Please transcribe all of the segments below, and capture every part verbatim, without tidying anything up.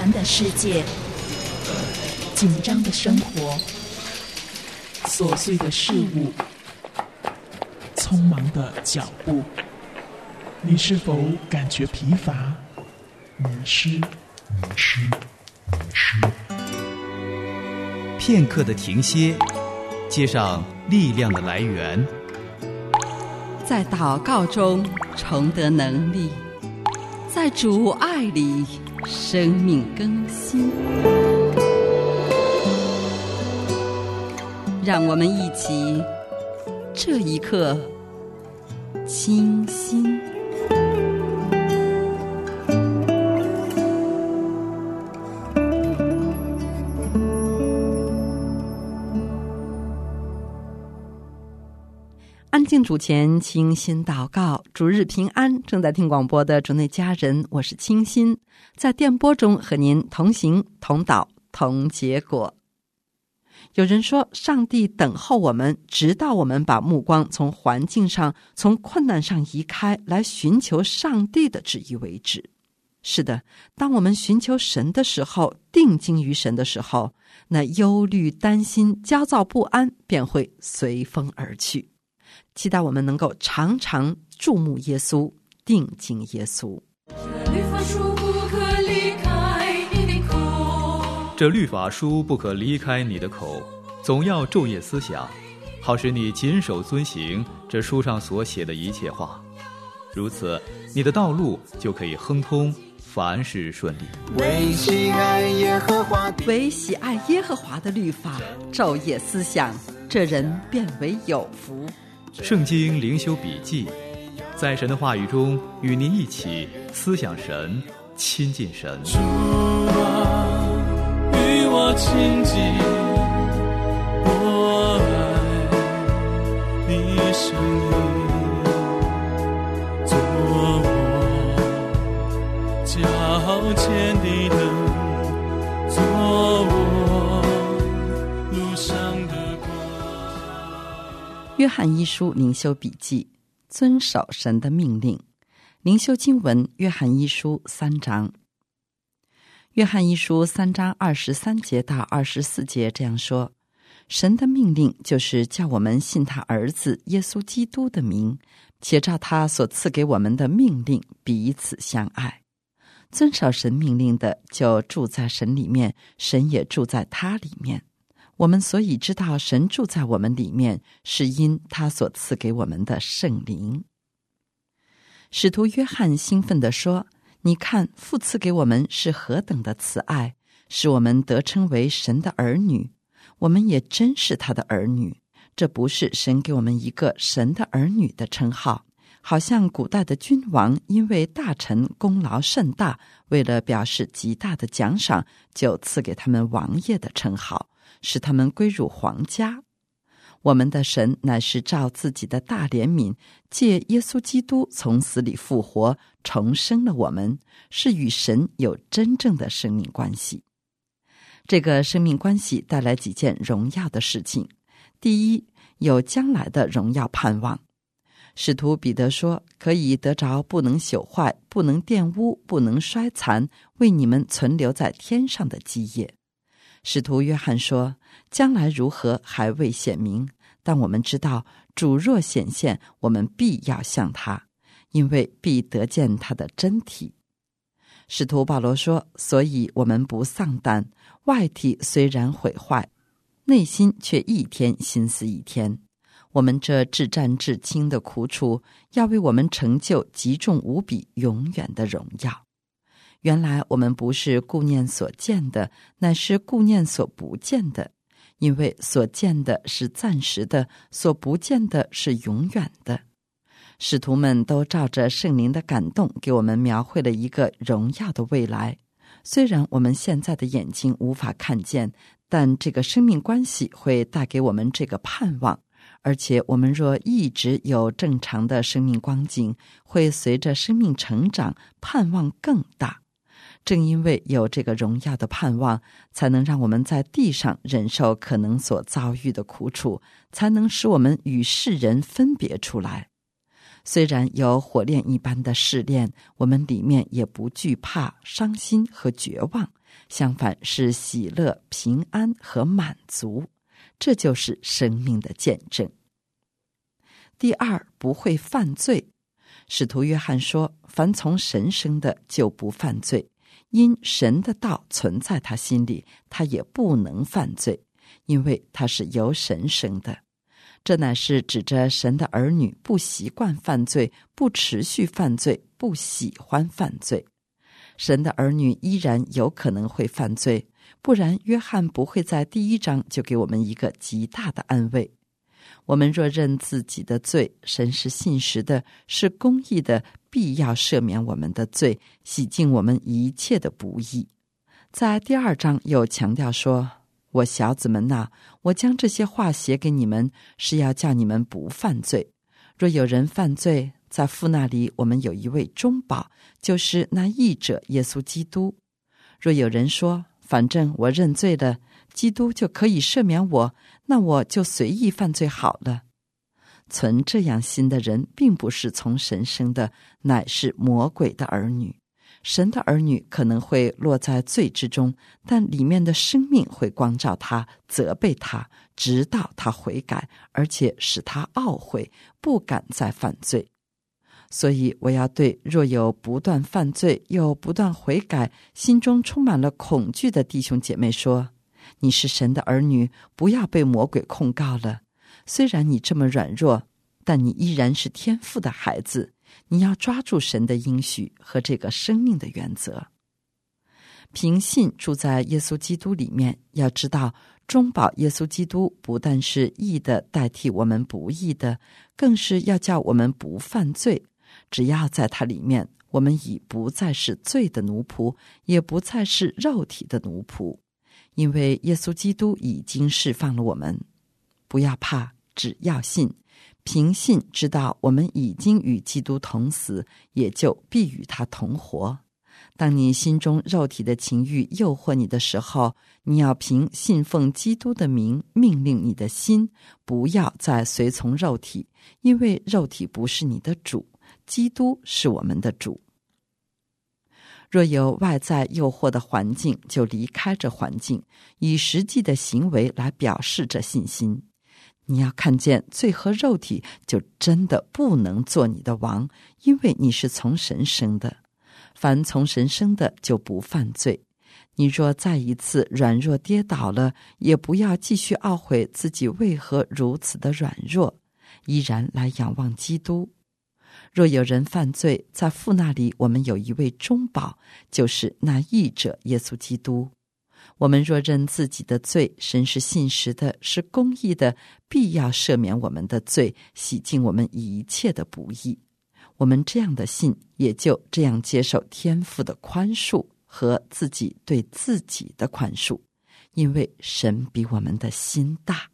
繁的世界，紧张的生活，琐碎的事物，匆忙的脚步，你是否感觉疲乏、迷失？迷失，迷失。 片刻的停歇，接上力量的来源， 在祷告中重得能力，在主爱里生命更新。让我们一起这一刻清心。安静主前，清心祷告，主日平安。正在听广播的主内家人，我是清心，在电波中和您同行同祷同结果。有人说，上帝等候我们，直到我们把目光从环境上、从困难上移开，来寻求上帝的旨意为止。是的，当我们寻求神的时候，定睛于神的时候，那忧虑、担心、焦躁不安便会随风而去。期待我们能够常常注目耶稣，定睛耶稣。 这律法书不可离开你的口， 这律法书不可离开你的口，总要昼夜思想，好使你谨守遵行这书上所写的一切话。如此，你的道路就可以亨通，凡事顺利。 为喜爱耶和华的， 为喜爱耶和华的律法，昼夜思想，这人便为有福。 圣经灵修笔记，在神的话语中与您一起思想神，亲近神。 主啊，与我亲近，我爱你声音，做我脚前的灯，做我路上的光。 约翰一书灵修笔记，遵守神的命令。灵修经文，约翰一书三章。约翰一书三章二十三节到二十四节这样说：神的命令就是叫我们信他儿子耶稣基督的名，且照他所赐给我们的命令彼此相爱。遵守神命令的，就住在神里面，神也住在他里面。我们所以知道神住在我们里面，是因他所赐给我们的圣灵。使徒约翰兴奋地说：你看，父赐给我们是何等的慈爱，使我们得称为神的儿女，我们也真是他的儿女。这不是神给我们一个神的儿女的称号，好像古代的君王因为大臣功劳甚大，为了表示极大的奖赏，就赐给他们王爷的称号，使他们归入皇家。我们的神乃是照自己的大怜悯，借耶稣基督从死里复活，重生了我们，是与神有真正的生命关系。这个生命关系带来几件荣耀的事情。第一，有将来的荣耀盼望。使徒彼得说，可以得着不能朽坏、不能玷污、不能衰残，为你们存留在天上的基业。使徒约翰说，将来如何还未显明，但我们知道主若显现，我们必要像他，因为必得见他的真体。使徒保罗说，所以我们不丧胆，外体虽然毁坏，内心却一天心思一天。我们这至战至轻的苦楚，要为我们成就极重无比永远的荣耀。原来我们不是顾念所见的，乃是顾念所不见的，因为所见的是暂时的，所不见的是永远的。使徒们都照着圣灵的感动，给我们描绘了一个荣耀的未来。虽然我们现在的眼睛无法看见，但这个生命关系会带给我们这个盼望，而且我们若一直有正常的生命光景，会随着生命成长，盼望更大。正因为有这个荣耀的盼望，才能让我们在地上忍受可能所遭遇的苦楚，才能使我们与世人分别出来。 虽然有火炼一般的试炼，我们里面也不惧怕、伤心和绝望，相反是喜乐、平安和满足。这就是生命的见证。第二，不会犯罪。使徒约翰说，凡从神生的就不犯罪，因神的道存在他心里，他也不能犯罪，因为他是由神生的。这乃是指着神的儿女不习惯犯罪，不持续犯罪，不喜欢犯罪。神的儿女依然有可能会犯罪，不然约翰不会在第一章就给我们一个极大的安慰。我们若认自己的罪，神是信实的，是公义的，必要赦免我们的罪，洗净我们一切的不义。在第二章又强调说，我小子们哪，我将这些话写给你们，是要叫你们不犯罪。若有人犯罪，在父那里我们有一位中保，就是那义者耶稣基督。若有人说，反正我认罪了，基督就可以赦免我，那我就随意犯罪好了。存这样心的人，并不是从神生的，乃是魔鬼的儿女。神的儿女可能会落在罪之中，但里面的生命会光照他，责备他，直到他悔改，而且使他懊悔，不敢再犯罪。所以我要对若有不断犯罪又不断悔改，心中充满了恐惧的弟兄姐妹说，你是神的儿女，不要被魔鬼控告了。虽然你这么软弱，但你依然是天父的孩子，你要抓住神的应许和这个生命的原则。凭信住在耶稣基督里面，要知道中保耶稣基督不但是义的代替我们不义的，更是要叫我们不犯罪。只要在他里面，我们已不再是罪的奴仆，也不再是肉体的奴仆，因为耶稣基督已经释放了我们。不要怕，只要信。凭信知道我们已经与基督同死，也就必与他同活。当你心中肉体的情欲诱惑你的时候，你要凭信奉基督的名命令你的心，不要再随从肉体，因为肉体不是你的主，基督是我们的主。若有外在诱惑的环境，就离开这环境，以实际的行为来表示这信心。你要看见罪和肉体就真的不能做你的王，因为你是从神生的。凡从神生的就不犯罪。你若再一次软弱跌倒了，也不要继续懊悔自己为何如此的软弱，依然来仰望基督。若有人犯罪，在父那里我们有一位中保，就是那义者耶稣基督。我们若认自己的罪，神是信实的，是公义的，必要赦免我们的罪，洗净我们一切的不义。我们这样的信，也就这样接受天父的宽恕和自己对自己的宽恕，因为神比我们的心大。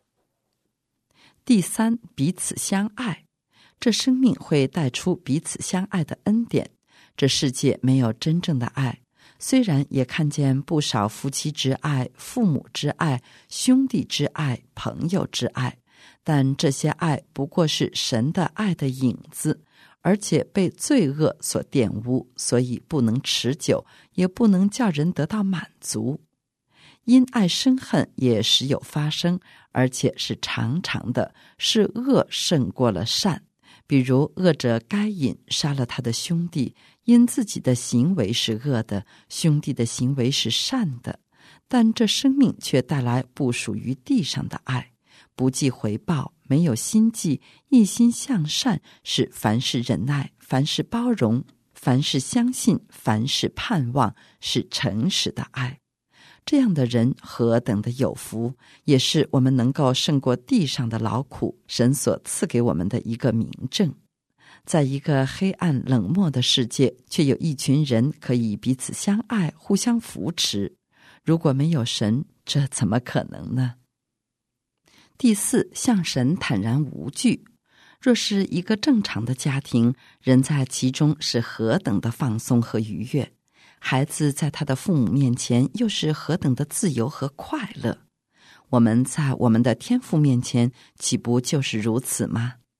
第三，彼此相爱。这生命会带出彼此相爱的恩典。这世界没有真正的爱，虽然也看见不少夫妻之爱、父母之爱、兄弟之爱、朋友之爱，但这些爱不过是神的爱的影子，而且被罪恶所玷污，所以不能持久，也不能叫人得到满足。因爱生恨也时有发生，而且是常常的，是恶胜过了善。比如恶者该隐杀了他的兄弟，因自己的行为是恶的，兄弟的行为是善的，但这生命却带来不属于地上的爱，不计回报，没有心计，一心向善，是凡事忍耐，凡事包容，凡事相信，凡事盼望，是诚实的爱。这样的人何等的有福，也是我们能够胜过地上的劳苦，神所赐给我们的一个明证。在一个黑暗冷漠的世界，却有一群人可以彼此相爱，互相扶持。如果没有神，这怎么可能呢？第四，向神坦然无惧。若是一个正常的家庭，人在其中是何等的放松和愉悦，孩子在他的父母面前又是何等的自由和快乐。我们在我们的天父面前岂不就是如此吗？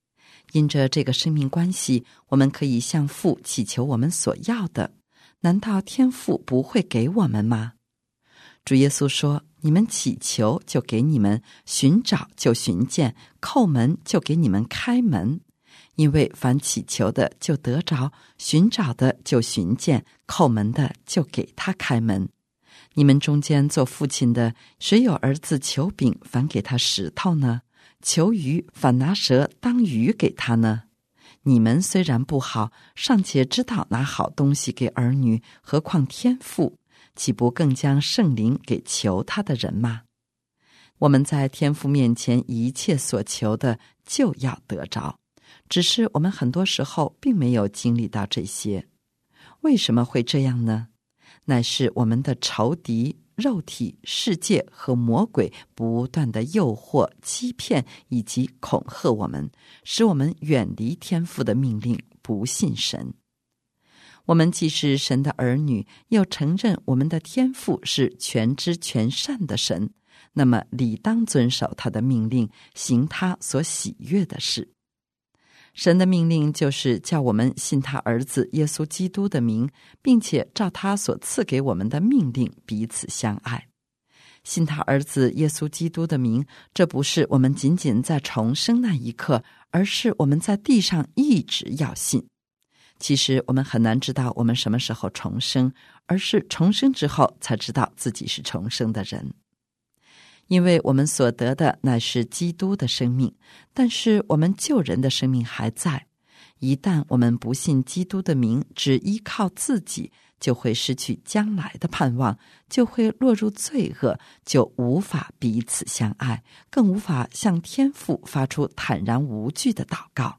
因着这个生命关系，我们可以向父祈求我们所要的，难道天父不会给我们吗？主耶稣说，你们祈求就给你们，寻找就寻见，叩门就给你们开门。因为凡祈求的就得着，寻找的就寻见，叩门的就给他开门。你们中间做父亲的，谁有儿子求饼反给他石头呢？求鱼反拿蛇当鱼给他呢？你们虽然不好，尚且知道拿好东西给儿女，何况天父，岂不更将圣灵给求他的人吗？我们在天父面前一切所求的就要得着，只是我们很多时候并没有经历到这些。为什么会这样呢？乃是我们的仇敌肉体、世界和魔鬼不断的诱惑、欺骗以及恐吓我们，使我们远离天父的命令，不信神。我们既是神的儿女，又承认我们的天父是全知全善的神，那么理当遵守他的命令，行他所喜悦的事。神的命令就是叫我们信他儿子耶稣基督的名，并且照他所赐给我们的命令彼此相爱。信他儿子耶稣基督的名，这不是我们仅仅在重生那一刻，而是我们在地上一直要信。其实我们很难知道我们什么时候重生，而是重生之后才知道自己是重生的人。因为我们所得的乃是基督的生命，但是我们救人的生命还在。一旦我们不信基督的名，只依靠自己，就会失去将来的盼望，就会落入罪恶，就无法彼此相爱，更无法向天父发出坦然无惧的祷告。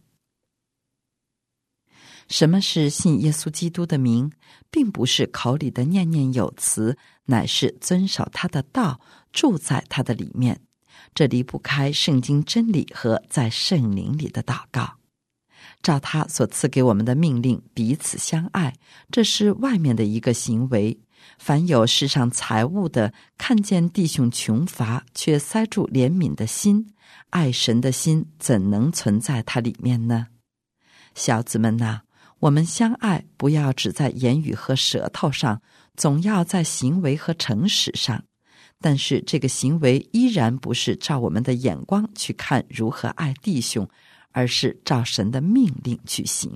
什么是信耶稣基督的名？并不是口里的念念有词，乃是遵守他的道，住在他的里面。这离不开圣经真理和在圣灵里的祷告。照他所赐给我们的命令，彼此相爱，这是外面的一个行为。凡有世上财物的，看见弟兄穷乏，却塞住怜悯的心，爱神的心怎能存在他里面呢？小子们哪，我们相爱，不要只在言语和舌头上，总要在行为和诚实上。但是这个行为依然不是照我们的眼光去看如何爱弟兄，而是照神的命令去行。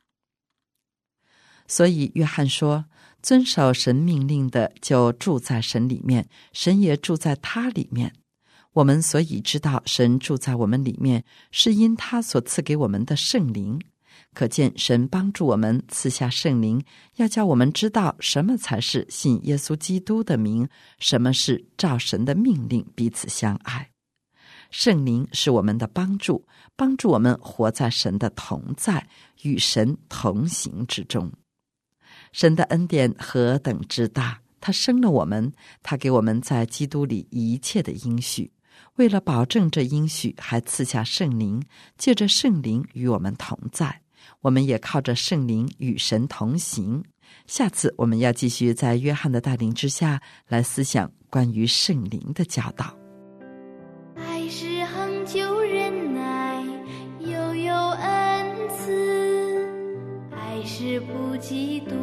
所以约翰说，遵守神命令的就住在神里面，神也住在他里面。我们所以知道神住在我们里面，是因他所赐给我们的圣灵。可见神帮助我们赐下圣灵，要叫我们知道什么才是信耶稣基督的名，什么是照神的命令彼此相爱。圣灵是我们的帮助，帮助我们活在神的同在，与神同行之中。神的恩典何等之大，他生了我们，他给我们在基督里一切的应许，为了保证这应许，还赐下圣灵，借着圣灵与我们同在。我们也靠着圣灵与神同行。下次我们要继续在约翰的带领之下来思想关于圣灵的教导。 爱是恒久忍耐，又有恩慈，爱是不嫉妒，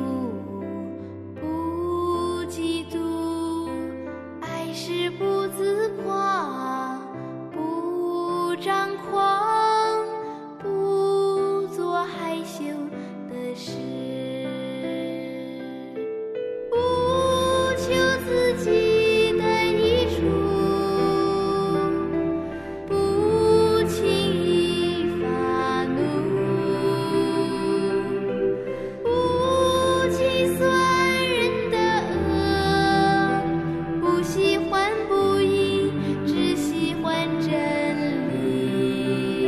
不嫉妒，爱是不自夸，不张狂，不做害羞的事，不求自己的益处，不轻易发怒，不计算人的恶，不喜欢不义，只喜欢真理。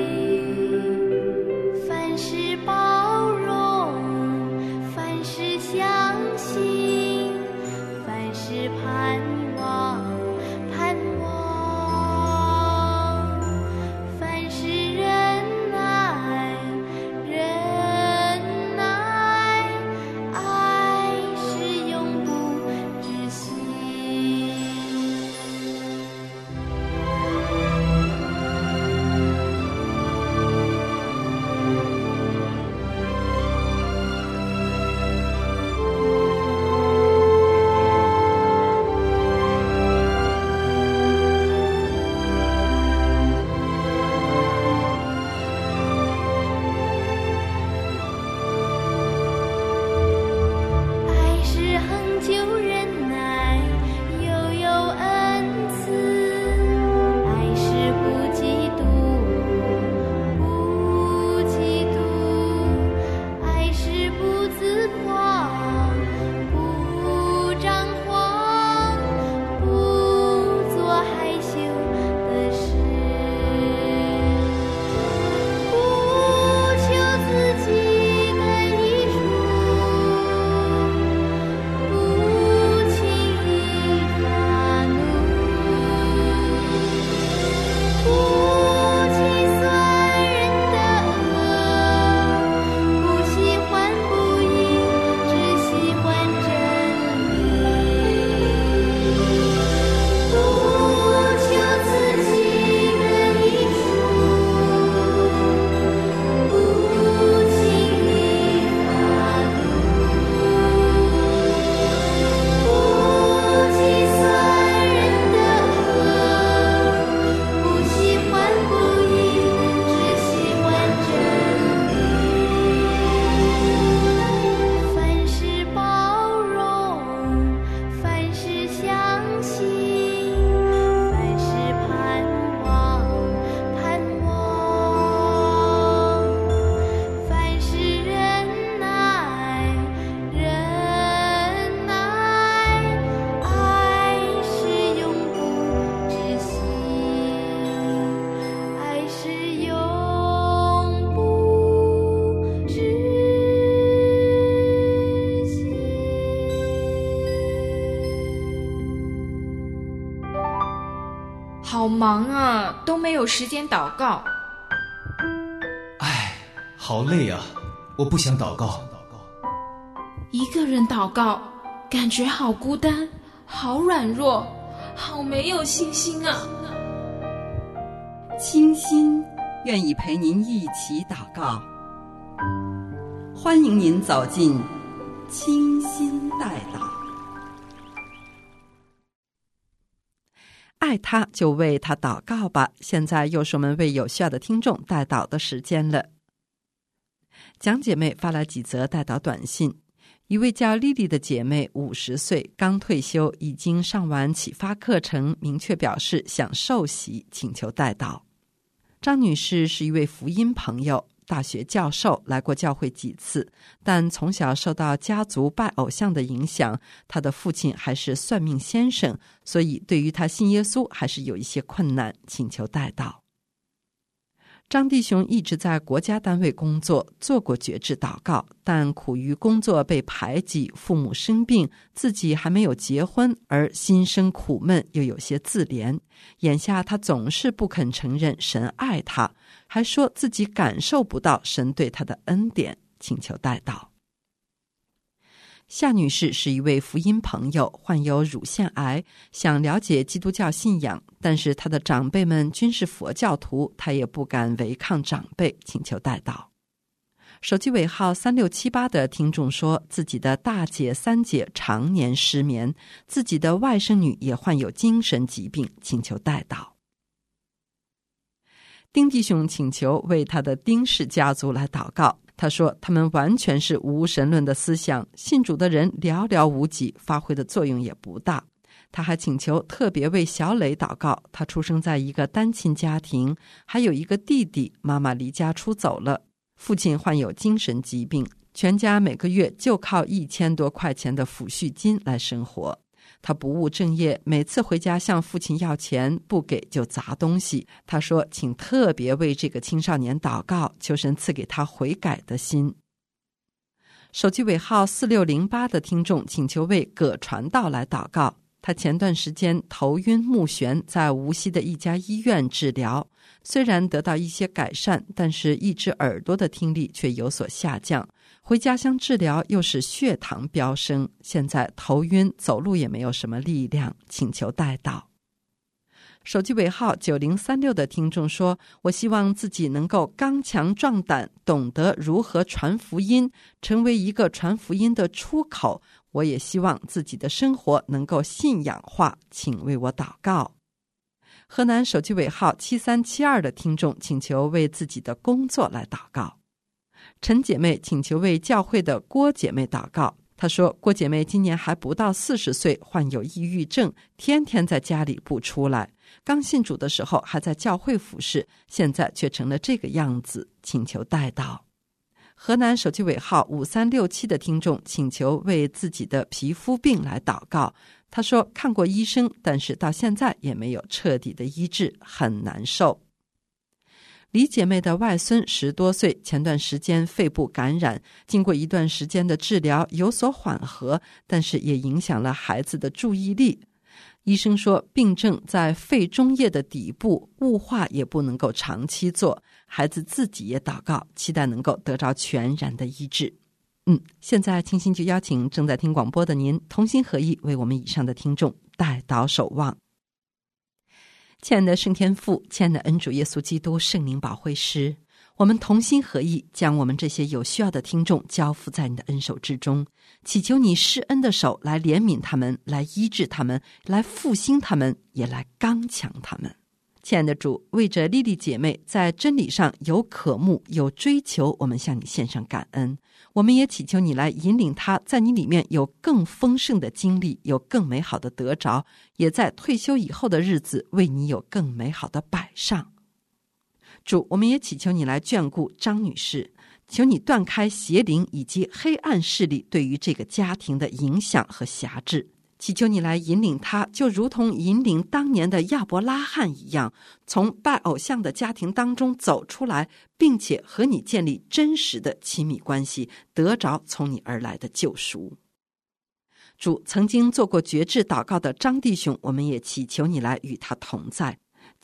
凡事包容，凡事相信，凡事盼望，盼望，凡事忍耐，忍耐，爱是永不止息。 好忙啊，都没有时间祷告。 唉，好累啊，我不想祷告。 一个人祷告，感觉好孤单，好软弱，好没有信心啊。 清心愿意陪您一起祷告，欢迎您走进清心代祷。爱他就为他祷告吧。现在又是我们为有需要的听众代祷的时间了。蒋姐妹发来几则代祷短信。一位叫丽丽的姐妹，五十岁，刚退休，已经上完启发课程，明确表示想受洗，请求代祷。张女士是一位福音朋友，大学教授，来过教会几次，但从小受到家族拜偶像的影响，她的父亲还是算命先生，所以对于她信耶稣还是有一些困难，请求代祷。张弟兄一直在国家单位工作，做过决志祷告，但苦于工作被排挤，父母生病，自己还没有结婚，而心生苦闷，又有些自怜。眼下他总是不肯承认神爱他，还说自己感受不到神对他的恩典，请求代祷。夏女士是一位福音朋友，患有乳腺癌，想了解基督教信仰，但是她的长辈们均是佛教徒，她也不敢违抗长辈，请求代祷。手机尾号三六七八的听众说，自己的大姐、三姐常年失眠，自己的外甥女也患有精神疾病，请求代祷。丁弟兄请求为他的丁氏家族来祷告。他说他们完全是无神论的思想，信主的人寥寥无几，发挥的作用也不大。他还请求特别为小磊祷告，他出生在一个单亲家庭，还有一个弟弟，妈妈离家出走了，父亲患有精神疾病，全家每个月就靠一千多块钱的抚恤金来生活。他不务正业，每次回家向父亲要钱，不给就砸东西。他说请特别为这个青少年祷告，求神赐给他悔改的心。手机尾号四六零八的听众请求为葛传道来祷告。他前段时间头晕目眩，在无锡的一家医院治疗，虽然得到一些改善，但是一只耳朵的听力却有所下降。回家乡治疗又是血糖飙升，现在头晕，走路也没有什么力量，请求代祷。手机尾号九零三六的听众说，我希望自己能够刚强壮胆，懂得如何传福音，成为一个传福音的出口。我也希望自己的生活能够信仰化，请为我祷告。河南手机尾号七三七二的听众请求为自己的工作来祷告。陈姐妹请求为教会的郭姐妹祷告。她说郭姐妹今年还不到四十岁，患有抑郁症，天天在家里不出来，刚信主的时候还在教会服侍，现在却成了这个样子，请求代祷。河南手机尾号五三六七的听众请求为自己的皮肤病来祷告。他说看过医生，但是到现在也没有彻底的医治，很难受。李姐妹的外孙十多岁，前段时间肺部感染，经过一段时间的治疗有所缓和，但是也影响了孩子的注意力。医生说病症在肺中叶的底部，雾化也不能够长期做，孩子自己也祷告，期待能够得着全然的医治。嗯，现在清心就邀请正在听广播的您同心合意，为我们以上的听众代祷守望。亲爱的圣天父，亲爱的恩主耶稣基督，圣灵保惠师，我们同心合意，将我们这些有需要的听众交付在你的恩手之中，祈求你施恩的手来怜悯他们，来医治他们，来复兴他们，也来刚强他们。亲爱的主，为着莉莉姐妹在真理上有渴慕有追求，我们向你献上感恩。我们也祈求你来引领她在你里面有更丰盛的经历，有更美好的得着，也在退休以后的日子为你有更美好的摆上。主，我们也祈求你来眷顾张女士，求你断开邪灵以及黑暗势力对于这个家庭的影响和辖制，祈求你来引领他，就如同引领当年的亚伯拉罕一样，从拜偶像的家庭当中走出来，并且和你建立真实的亲密关系，得着从你而来的救赎。主，曾经做过决志祷告的张弟兄，我们也祈求你来与他同在，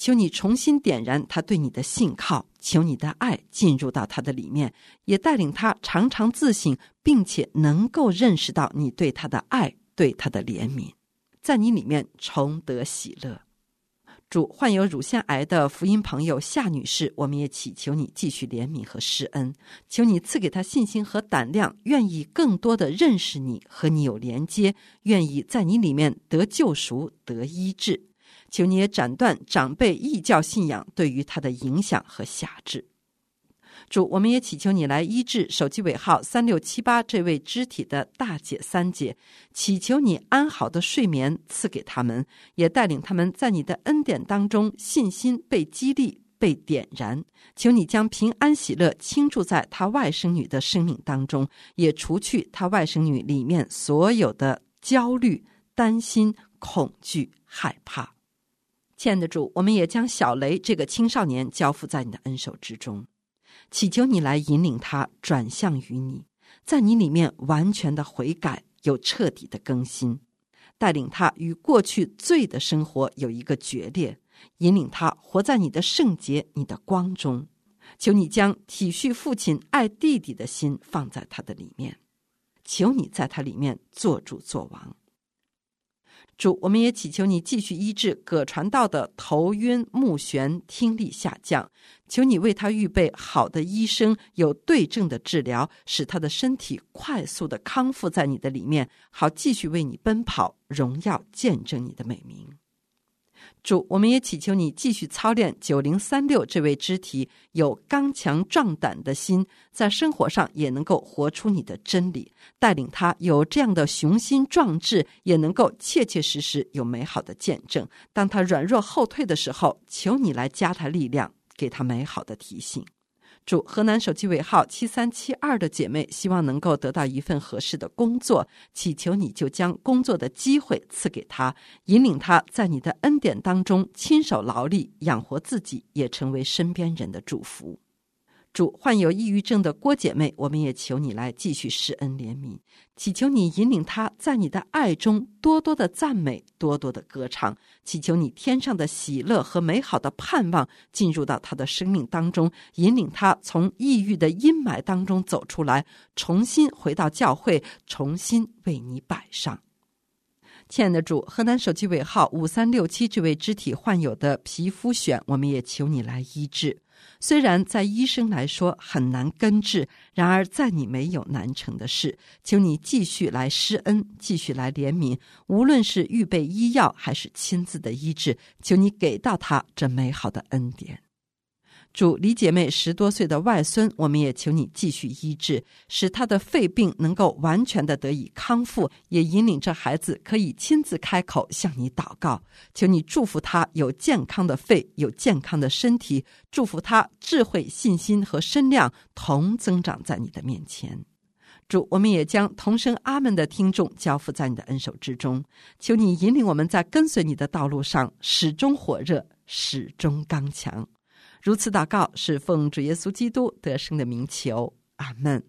求你重新点燃他对你的信靠，求你的爱进入到他的里面，也带领他常常自省，并且能够认识到你对他的爱，对他的怜悯，在你里面重得喜乐。主，患有乳腺癌的福音朋友夏女士，我们也祈求你继续怜悯和施恩，求你赐给她信心和胆量，愿意更多的认识你，和你有连接，愿意在你里面得救赎，得医治。求你也斩断长辈异教信仰对于他的影响和辖制。主，我们也祈求你来医治手机尾号三六七八这位肢体的大姐三姐，祈求你安好的睡眠赐给他们，也带领他们在你的恩典当中信心被激励，被点燃。求你将平安喜乐倾注在他外甥女的生命当中，也除去他外甥女里面所有的焦虑、担心、恐惧、害怕。亲爱的主，我们也将小雷这个青少年交付在你的恩手之中，祈求你来引领他转向于你，在你里面完全的悔改，有彻底的更新，带领他与过去罪的生活有一个决裂，引领他活在你的圣洁、你的光中。求你将体恤父亲、爱弟弟的心放在他的里面，求你在他里面做主做王。主，我们也祈求你继续医治葛传道的头晕、目眩、听力下降，求你为他预备好的医生，有对症的治疗，使他的身体快速的康复在你的里面，好继续为你奔跑，荣耀见证你的美名。主，我们也祈求你继续操练九零三六这位肢体有刚强壮胆的心，在生活上也能够活出你的真理，带领他有这样的雄心壮志，也能够切切实实有美好的见证。当他软弱后退的时候，求你来加他力量，给他美好的提醒。主，河南手机尾号七三七二的姐妹希望能够得到一份合适的工作，祈求你就将工作的机会赐给她，引领她在你的恩典当中亲手劳力，养活自己，也成为身边人的祝福。主，患有抑郁症的郭姐妹，我们也求你来继续施恩怜悯，祈求你引领她在你的爱中多多的赞美，多多的歌唱，祈求你天上的喜乐和美好的盼望进入到她的生命当中，引领她从抑郁的阴霾当中走出来，重新回到教会，重新为你摆上。亲爱的主，河南手机尾号五三六七这位肢体患有的皮肤癣，我们也求你来医治。虽然在医生来说很难根治，然而在你没有难成的事，求你继续来施恩，继续来怜悯，无论是预备医药还是亲自的医治，求你给到他这美好的恩典。主，李姐妹十多岁的外孙，我们也求你继续医治，使他的肺病能够完全的得以康复，也引领着孩子可以亲自开口向你祷告。求你祝福他有健康的肺，有健康的身体，祝福他智慧、信心和身量同增长在你的面前。主，我们也将同声阿们的听众交付在你的恩手之中，求你引领我们在跟随你的道路上始终火热，始终刚强。如此祷告，是奉主耶稣基督得胜的名求，阿们。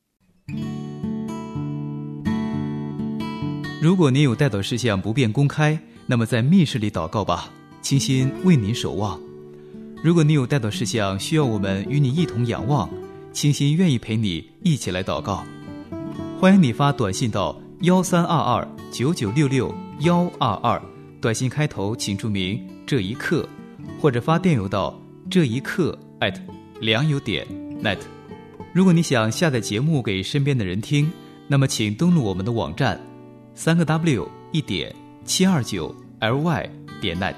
如果您有代祷事项不便公开，那么在密室里祷告吧，清心为您守望。如果你有代祷事项需要我们与你一同仰望，清心愿意陪你一起来祷告。欢迎你发短信到幺三二二九九六六幺二二，短信开头请注明这一刻，或者发电邮到这一刻 at 良友点 net。 如果你想下载节目给身边的人听，那么请登录我们的网站三个 w 一点七二九 ly 点 net。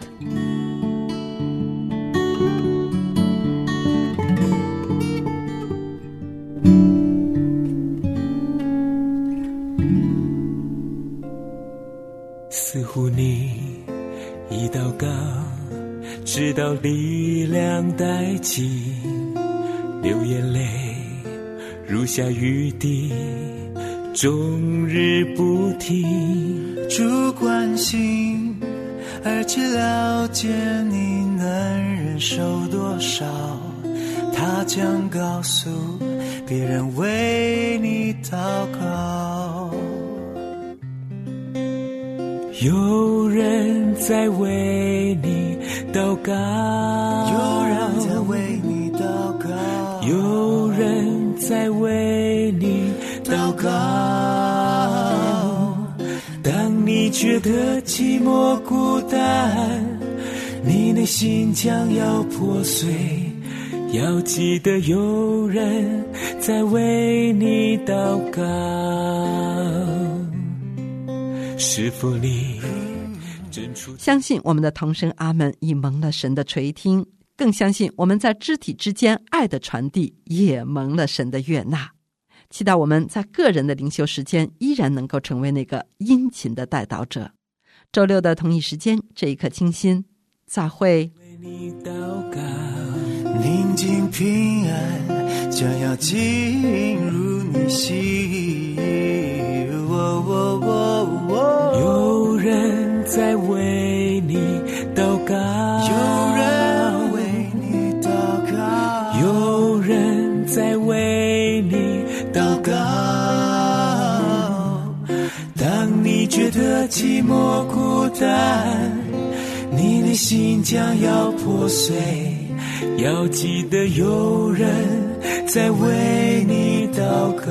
似乎你一祷告直到力量殆尽，流眼泪如下雨滴，终日不停。 主关心而且了解你能忍受多少，他将告诉别人为你祷告。 有人在为你祷告， 有人在为你祷告， 有人在为你祷告。当你觉得寂寞孤单，你内心将要破碎，要记得有人在为你祷告。是否你相信我们的童声阿们已蒙了神的垂听，更相信我们在肢体之间爱的传递也蒙了神的悦纳。期待我们在个人的灵修时间依然能够成为那个殷勤的代祷者。周六的同一时间，这一刻清新，再会。 为你祷告， 宁静平安将要进入你心。哦哦哦哦， 有人在为你祷告， 有人为你祷告， 有人在为你祷告。当你觉得寂寞孤单，你的心将要破碎，要记得有人在为你祷告。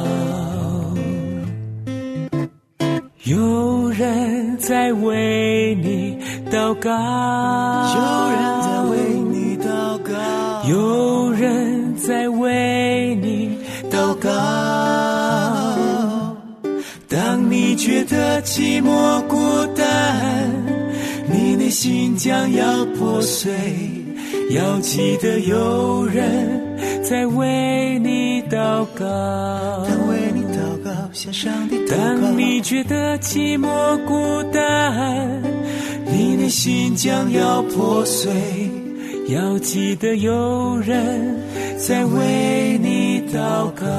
有人在为你祷告， 有人在为你祷告， 有人在为你祷告。当你觉得寂寞孤单，你内心将要破碎，要记得有人在为你祷告。 他为你祷告，向上帝祷告。 当你觉得寂寞孤单，你内心将要破碎，要记得有人在为你祷告，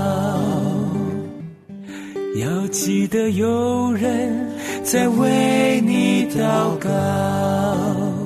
要记得有人在为你祷告。